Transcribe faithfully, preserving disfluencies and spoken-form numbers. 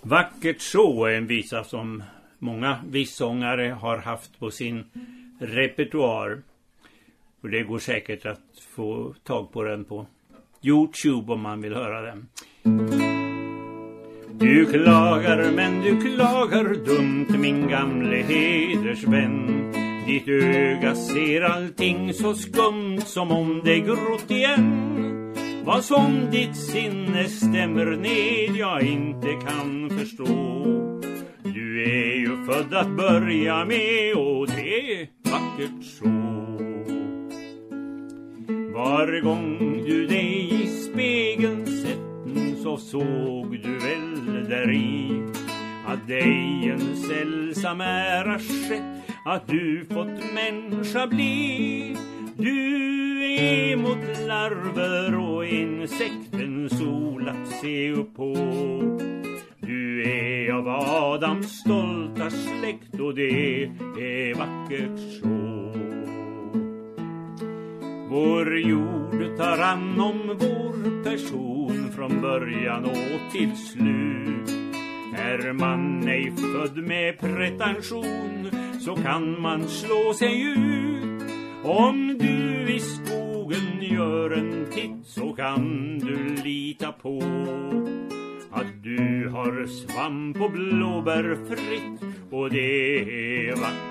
Vackert så är en visa som många vissångare har haft på sin repertoar. Och det går säkert att få tag på den på YouTube om man vill höra den. Du klagar men du klagar dumt min gamle hedersvän. Ditt öga ser allting så skumt som om det grott igen. Vad som ditt sinne stämmer ned jag inte kan förstå. Du är ju född att börja med och det är vackert så. Var gång du dig i spegeln sätten så såg du väl där i att dig en sällsam ära skett, att du fått människa bli. Du är mot larver och insekten sol att se upp på. Du är av Adams stolta släkt och det är vackert så. Vår jord tar an om vår person från början och till slut. Är man ej född med pretension så kan man slå sig ut. Om du i skogen gör en titt så kan du lita på att du har svamp och blåbär fritt och det är vackert.